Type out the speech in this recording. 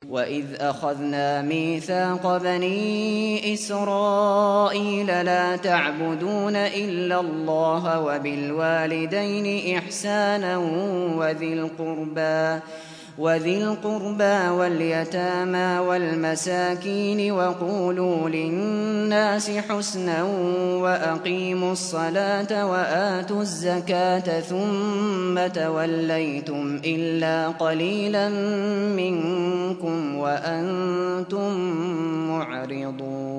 وإذ أخذنا ميثاق بني إسرائيل لا تعبدون إلا الله وبالوالدين إحسانا وذي القربى واليتامى والمساكين وقولوا للناس حسنا وأقيموا الصلاة وآتوا الزكاة ثم توليتم إلا قليلا منكم وأنتم معرضون.